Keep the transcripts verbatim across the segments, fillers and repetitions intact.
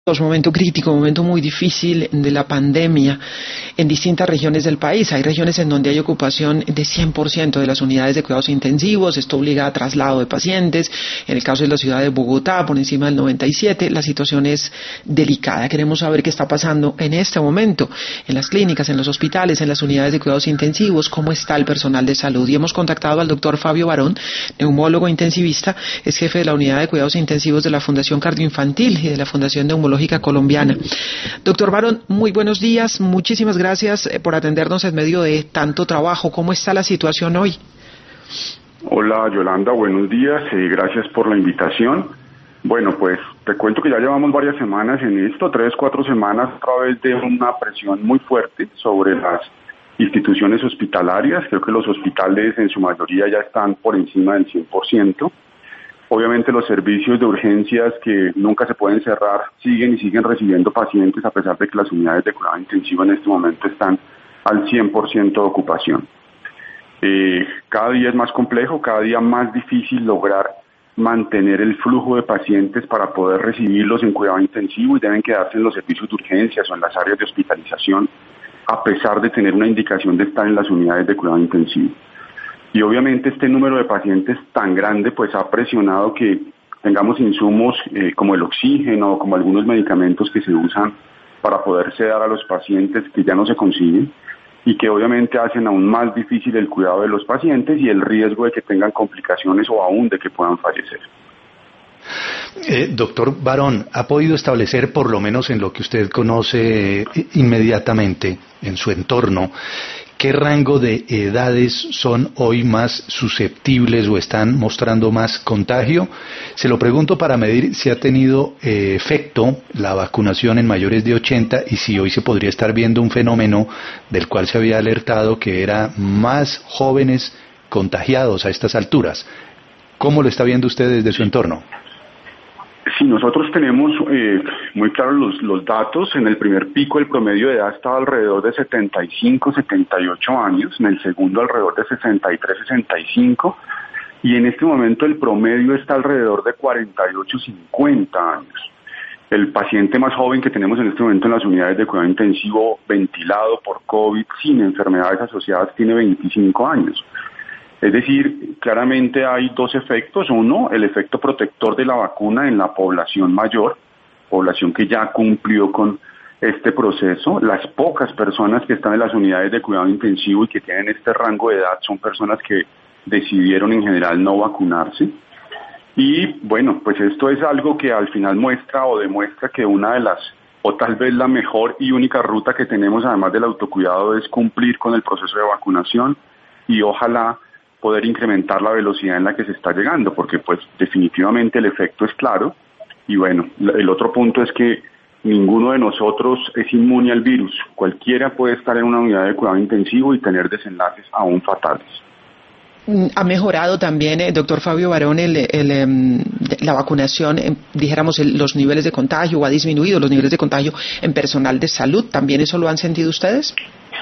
Momento crítico, momento muy difícil de la pandemia en distintas regiones del país. Hay regiones en donde hay ocupación de cien por ciento de las unidades de cuidados intensivos, esto obliga a traslado de pacientes. En el caso de la ciudad de Bogotá, por encima del noventa y siete, la situación es delicada. Queremos saber qué está pasando en este momento en las clínicas, en los hospitales, en las unidades de cuidados intensivos, cómo está el personal de salud. Y hemos contactado al doctor Fabio Barón, neumólogo intensivista, es jefe de la unidad de cuidados intensivos de la Fundación Cardioinfantil y de la Fundación Neumológica Colombiana. Doctor Barón, muy buenos días, muchísimas gracias por atendernos en medio de tanto trabajo. ¿Cómo está la situación hoy? Hola Yolanda, buenos días, eh, gracias por la invitación. Bueno, pues te cuento que ya llevamos varias semanas en esto, tres, cuatro semanas a través de una presión muy fuerte sobre las instituciones hospitalarias. Creo que los hospitales en su mayoría ya están por encima del cien por ciento. Obviamente los servicios de urgencias que nunca se pueden cerrar siguen y siguen recibiendo pacientes a pesar de que las unidades de cuidado intensivo en este momento están al cien por ciento de ocupación. Eh, cada día es más complejo, cada día más difícil lograr mantener el flujo de pacientes para poder recibirlos en cuidado intensivo y deben quedarse en los servicios de urgencias o en las áreas de hospitalización a pesar de tener una indicación de estar en las unidades de cuidado intensivo. Y obviamente este número de pacientes tan grande pues ha presionado que tengamos insumos eh, como el oxígeno, como algunos medicamentos que se usan para poderse dar a los pacientes que ya no se consiguen y que obviamente hacen aún más difícil el cuidado de los pacientes y el riesgo de que tengan complicaciones o aún de que puedan fallecer. Eh, doctor Barón, ¿ha podido establecer, por lo menos en lo que usted conoce eh, inmediatamente en su entorno, qué rango de edades son hoy más susceptibles o están mostrando más contagio? Se lo pregunto para medir si ha tenido eh, efecto la vacunación en mayores de ochenta y si hoy se podría estar viendo un fenómeno del cual se había alertado que era más jóvenes contagiados a estas alturas. ¿Cómo lo está viendo usted desde su entorno? Sí, nosotros tenemos eh, muy claros los, los datos. En el primer pico el promedio de edad estaba alrededor de setenta y cinco, setenta y ocho años, en el segundo alrededor de sesenta y tres, sesenta y cinco y en este momento el promedio está alrededor de cuarenta y ocho, cincuenta años. El paciente más joven que tenemos en este momento en las unidades de cuidado intensivo ventilado por COVID sin enfermedades asociadas tiene veinticinco años. Es decir, claramente hay dos efectos. Uno, el efecto protector de la vacuna en la población mayor, población que ya cumplió con este proceso. Las pocas personas que están en las unidades de cuidado intensivo y que tienen este rango de edad son personas que decidieron en general no vacunarse. Y bueno, pues esto es algo que al final muestra o demuestra que una de las, o tal vez la mejor y única ruta que tenemos además del autocuidado es cumplir con el proceso de vacunación y ojalá poder incrementar la velocidad en la que se está llegando, porque pues definitivamente el efecto es claro. Y bueno, el otro punto es que ninguno de nosotros es inmune al virus. Cualquiera puede estar en una unidad de cuidado intensivo y tener desenlaces aún fatales. Ha mejorado también, eh, doctor Fabio Barón, el, el, el, la vacunación, eh, dijéramos, el, los niveles de contagio, o ha disminuido los niveles de contagio en personal de salud. ¿También eso lo han sentido ustedes?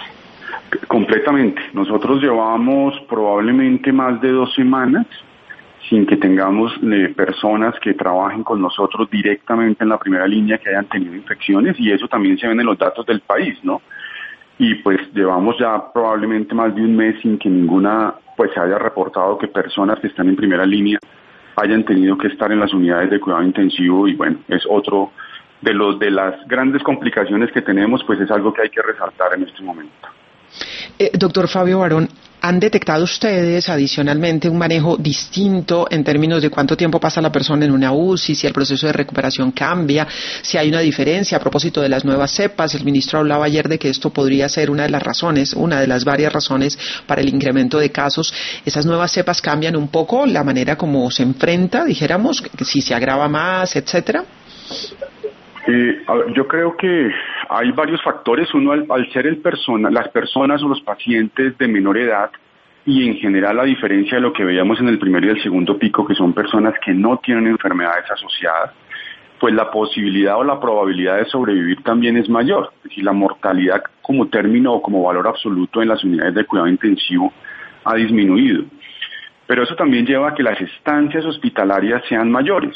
Completamente. Nosotros llevamos probablemente más de dos semanas sin que tengamos eh, personas que trabajen con nosotros directamente en la primera línea que hayan tenido infecciones, y eso también se ve en los datos del país, ¿no? Y pues llevamos ya probablemente más de un mes sin que ninguna pues se haya reportado que personas que están en primera línea hayan tenido que estar en las unidades de cuidado intensivo, y bueno, es otro de los de las grandes complicaciones que tenemos, pues es algo que hay que resaltar en este momento. Eh, doctor Fabio Barón, ¿han detectado ustedes adicionalmente un manejo distinto en términos de cuánto tiempo pasa la persona en una U C I, si el proceso de recuperación cambia, si hay una diferencia a propósito de las nuevas cepas? El ministro hablaba ayer de que esto podría ser una de las razones, una de las varias razones para el incremento de casos. ¿Esas nuevas cepas cambian un poco la manera como se enfrenta, dijéramos, si se agrava más, etcétera? Eh, yo creo que hay varios factores. Uno, al, al ser el persona, las personas o los pacientes de menor edad, y en general a diferencia de lo que veíamos en el primer y el segundo pico, que son personas que no tienen enfermedades asociadas, pues la posibilidad o la probabilidad de sobrevivir también es mayor. Es decir, la mortalidad como término o como valor absoluto en las unidades de cuidado intensivo ha disminuido. Pero eso también lleva a que las estancias hospitalarias sean mayores.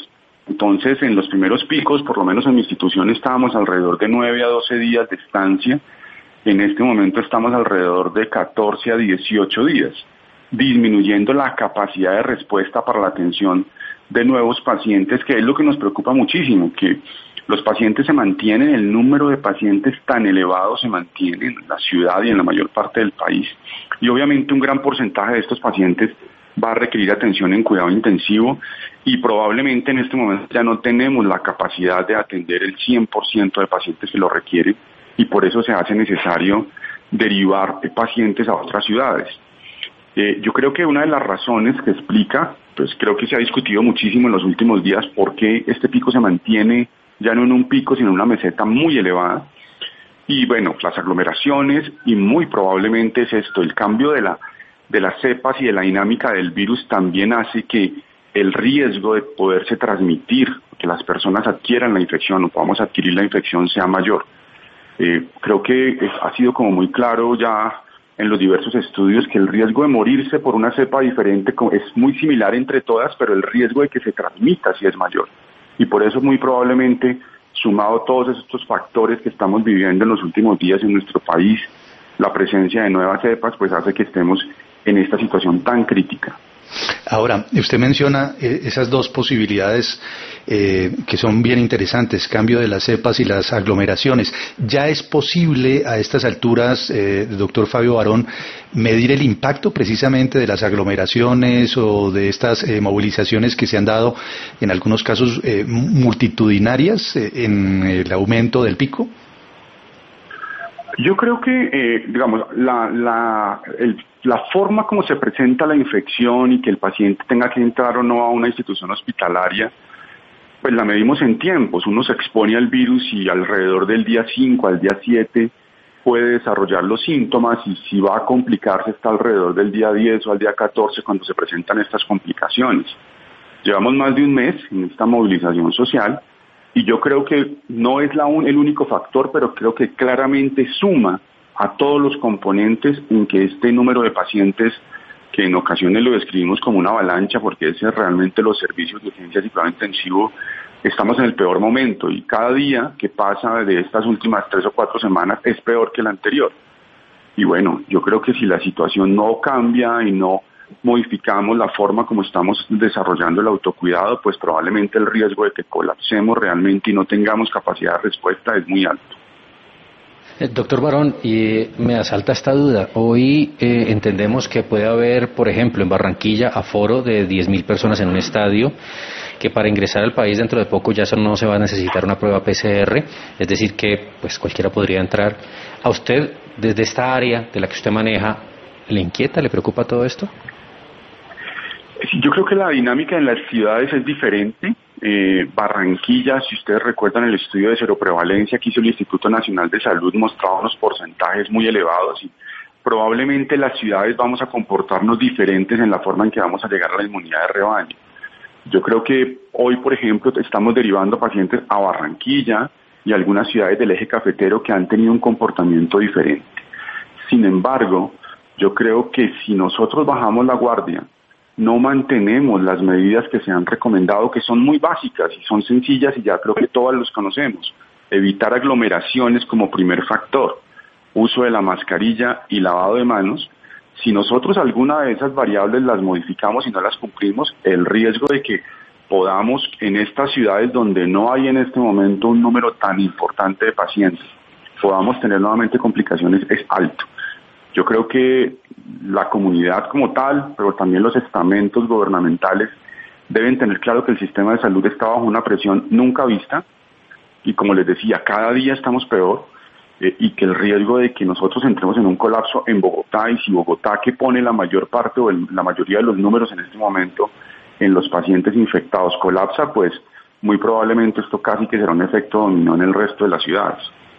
Entonces, en los primeros picos, por lo menos en mi institución, estábamos alrededor de nueve a doce días de estancia. En este momento estamos alrededor de catorce a dieciocho días, disminuyendo la capacidad de respuesta para la atención de nuevos pacientes, que es lo que nos preocupa muchísimo, que los pacientes se mantienen, el número de pacientes tan elevado se mantiene en la ciudad y en la mayor parte del país. Y obviamente un gran porcentaje de estos pacientes va a requerir atención en cuidado intensivo y probablemente en este momento ya no tenemos la capacidad de atender el cien por ciento de pacientes que lo requieren y por eso se hace necesario derivar pacientes a otras ciudades. Eh, yo creo que una de las razones que explica, pues creo que se ha discutido muchísimo en los últimos días por qué este pico se mantiene ya no en un pico sino en una meseta muy elevada y bueno, las aglomeraciones y muy probablemente es esto, el cambio de la de las cepas y de la dinámica del virus también hace que el riesgo de poderse transmitir, que las personas adquieran la infección o podamos adquirir la infección sea mayor. Eh, creo que es, ha sido como muy claro ya en los diversos estudios que el riesgo de morirse por una cepa diferente es muy similar entre todas, pero el riesgo de que se transmita sí es mayor. Y por eso muy probablemente, sumado a todos estos factores que estamos viviendo en los últimos días en nuestro país, la presencia de nuevas cepas pues hace que estemos en esta situación tan crítica. Ahora, usted menciona eh, esas dos posibilidades eh, que son bien interesantes, cambio de las cepas y las aglomeraciones. ¿Ya es posible a estas alturas, eh, doctor Fabio Barón, medir el impacto precisamente de las aglomeraciones o de estas eh, movilizaciones que se han dado en algunos casos eh, multitudinarias eh, en el aumento del pico? Yo creo que, eh, digamos, la, la, el, la forma como se presenta la infección y que el paciente tenga que entrar o no a una institución hospitalaria, pues la medimos en tiempos. Uno se expone al virus y alrededor del día cinco al día siete puede desarrollar los síntomas y si va a complicarse está alrededor del día diez o al día catorce cuando se presentan estas complicaciones. Llevamos más de un mes en esta movilización social. Y yo creo que no es la un, el único factor, pero creo que claramente suma a todos los componentes en que este número de pacientes, que en ocasiones lo describimos como una avalancha, porque ese es realmente los servicios de urgencias y cuidado intensivo, estamos en el peor momento y cada día que pasa de estas últimas tres o cuatro semanas es peor que el anterior. Y bueno, yo creo que si la situación no cambia y no modificamos la forma como estamos desarrollando el autocuidado, pues probablemente el riesgo de que colapsemos realmente y no tengamos capacidad de respuesta es muy alto. Eh, doctor Barón, y me asalta esta duda. Hoy eh, entendemos que puede haber, por ejemplo, en Barranquilla, aforo de diez mil personas en un estadio, que para ingresar al país dentro de poco ya no se va a necesitar una prueba P C R, es decir que pues cualquiera podría entrar. ¿A usted, desde esta área de la que usted maneja, le inquieta, le preocupa todo esto? Yo creo que la dinámica en las ciudades es diferente. Eh, Barranquilla, si ustedes recuerdan el estudio de seroprevalencia que hizo el Instituto Nacional de Salud, mostraba unos porcentajes muy elevados y probablemente las ciudades vamos a comportarnos diferentes en la forma en que vamos a llegar a la inmunidad de rebaño. Yo creo que hoy, por ejemplo, estamos derivando pacientes a Barranquilla y a algunas ciudades del eje cafetero que han tenido un comportamiento diferente. Sin embargo, yo creo que si nosotros bajamos la guardia, no mantenemos las medidas que se han recomendado, que son muy básicas y son sencillas y ya creo que todas los conocemos. Evitar aglomeraciones como primer factor, uso de la mascarilla y lavado de manos. Si nosotros alguna de esas variables las modificamos y no las cumplimos, el riesgo de que podamos en estas ciudades donde no hay en este momento un número tan importante de pacientes, podamos tener nuevamente complicaciones es alto. Yo creo que la comunidad como tal, pero también los estamentos gubernamentales deben tener claro que el sistema de salud está bajo una presión nunca vista y como les decía, cada día estamos peor eh, y que el riesgo de que nosotros entremos en un colapso en Bogotá y si Bogotá que pone la mayor parte o el, la mayoría de los números en este momento en los pacientes infectados colapsa, pues muy probablemente esto casi que será un efecto dominó en el resto de las ciudades.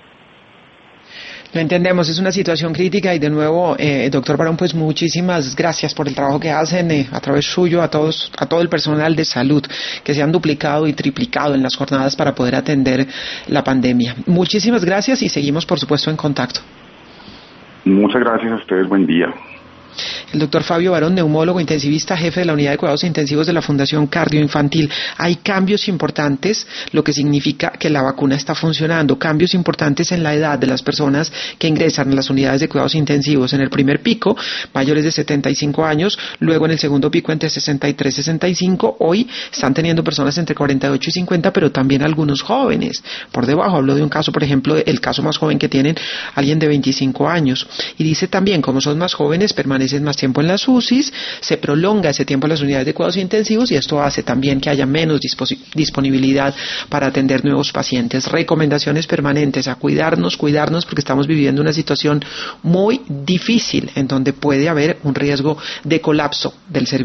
Lo entendemos, es una situación crítica y de nuevo, eh, doctor Barón, pues muchísimas gracias por el trabajo que hacen eh, a través suyo, a todos, a todo el personal de salud que se han duplicado y triplicado en las jornadas para poder atender la pandemia. Muchísimas gracias y seguimos, por supuesto, en contacto. Muchas gracias a ustedes, buen día. El doctor Fabio Barón, neumólogo, intensivista, jefe de la unidad de cuidados intensivos de la Fundación Cardioinfantil. Hay cambios importantes, lo que significa que la vacuna está funcionando, cambios importantes en la edad de las personas que ingresan a las unidades de cuidados intensivos. En el primer pico, mayores de setenta y cinco años, luego en el segundo pico entre sesenta y tres y sesenta y cinco, hoy están teniendo personas entre cuarenta y ocho y cincuenta, pero también algunos jóvenes. Por debajo, hablo de un caso, por ejemplo, el caso más joven que tienen, alguien de veinticinco años. Y dice también, como son más jóvenes, permanecen más tiempo en las U C Is, se prolonga ese tiempo en las unidades de cuidados intensivos y esto hace también que haya menos disponibilidad para atender nuevos pacientes. Recomendaciones permanentes a cuidarnos, cuidarnos porque estamos viviendo una situación muy difícil en donde puede haber un riesgo de colapso del servicio